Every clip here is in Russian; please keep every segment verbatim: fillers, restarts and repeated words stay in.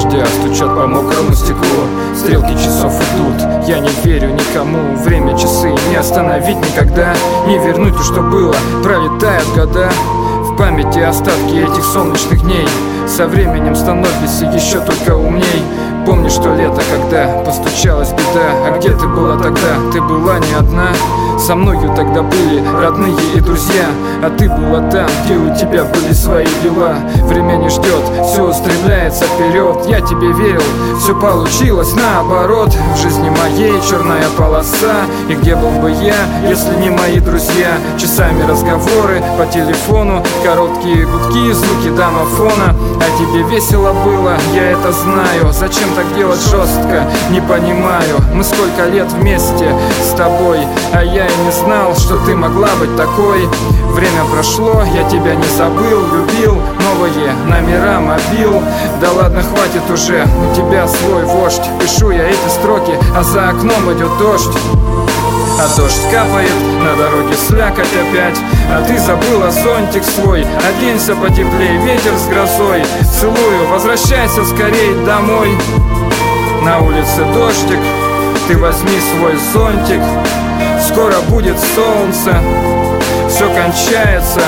дождя стучат по мокрому стеклу. Стрелки часов идут, я не верю никому. Время, часы не остановить никогда, не вернуть то, что было, пролетают года. В памяти остатки этих солнечных дней, со временем становишься еще только умней. Помнишь то лето, когда постучалась беда? А где ты была тогда? Ты была не одна. Со мною тогда были родные и друзья, а ты была там, где у тебя были свои дела. Время не ждет, все устремляется вперед. Я тебе верил, все получилось наоборот. В жизни моей черная полоса. И где был бы я, если не мои друзья? Часами разговоры по телефону, короткие гудки, звуки домофона. А тебе весело было, я это знаю. Зачем так делать жестко, не понимаю. Мы сколько лет вместе с тобой, а я и не знал, что ты могла быть такой. Время прошло, я тебя не забыл, любил. Новые номера мобил. Да ладно, хватит уже, у тебя свой вождь. Пишу я эти строки, а за окном идет дождь. А дождь капает, на дороге слякоть опять. А ты забыла зонтик свой. Оденься потеплее, ветер с грозой. Целую, возвращайся скорей домой. На улице дождик, ты возьми свой зонтик. Скоро будет солнце, все кончается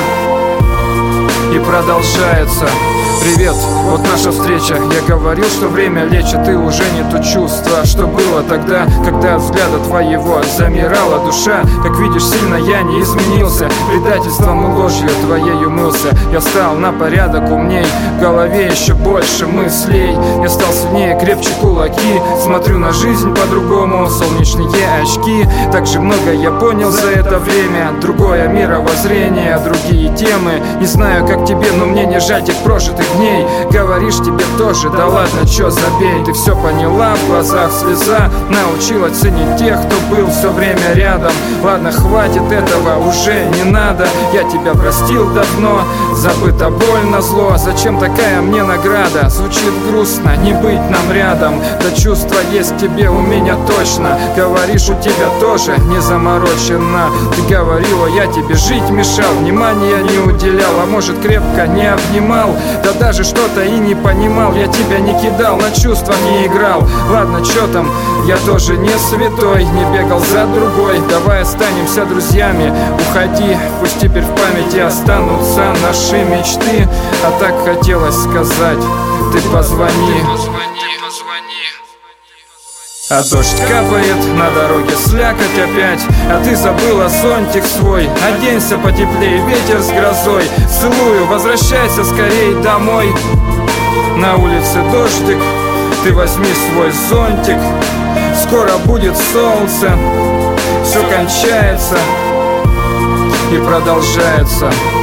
и продолжается. Привет, вот наша встреча. Я говорил, что время лечит, и уже не то чувство, что было тогда, когда от взгляда твоего замирала душа. Как видишь, сильно я не изменился, предательством и ложью твоею мылся. Я стал на порядок умней, в голове еще больше мыслей. Я стал сильнее, крепче кулаки, смотрю на жизнь по-другому, солнечные очки. Так же много я понял за это время, другое мировоззрение, другие темы. Не знаю, как тебе, но мне не жаль тех прожитых дней. Говоришь, тебе тоже, да ладно, чё, забей. Ты все поняла, в глазах слеза, научила ценить тех, кто был все время рядом. Ладно, хватит этого, уже не надо. Я тебя простил давно, забыта боль назло. Зачем такая мне награда? Звучит грустно, не быть нам рядом. Да чувства есть к тебе у меня точно. Говоришь, у тебя тоже не заморочено. Ты говорила, я тебе жить мешал, внимания не уделял, а может крепко не обнимал. Да даже что-то и не понимал. Я тебя не кидал, на чувства не играл. Ладно, чё там, я тоже не святой, не бегал за другой. Давай останемся друзьями, уходи. Пусть теперь в памяти останутся наши мечты. А так хотелось сказать, ты позвони. А дождь капает, на дороге слякоть опять. А ты забыла зонтик свой. Оденься потеплее, ветер с грозой. Целую, возвращайся скорей домой. На улице дождик, ты возьми свой зонтик. Скоро будет солнце, все кончается и продолжается.